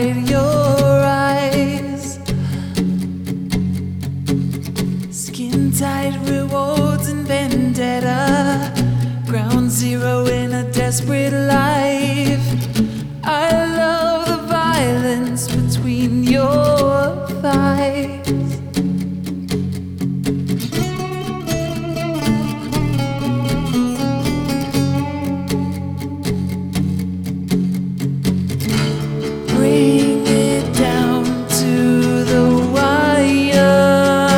light your eyes. Skin tight rewards and vendetta, ground zero in a desperate life. I love the violence between your thighs. Bring it down to the wire.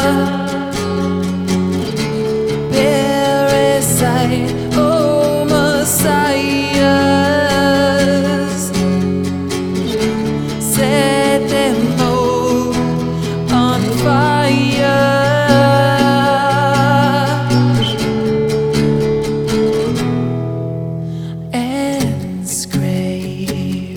Parasite, oh messiahs, set them all on fire. And scrape.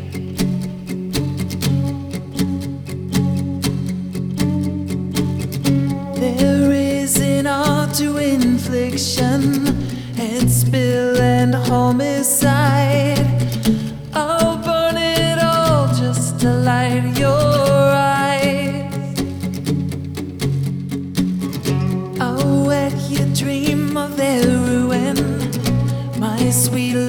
There is an art to infliction, head spill and homicide. I'll burn it all just to light your eyes. I'll wet your dream of their ruin, my sweet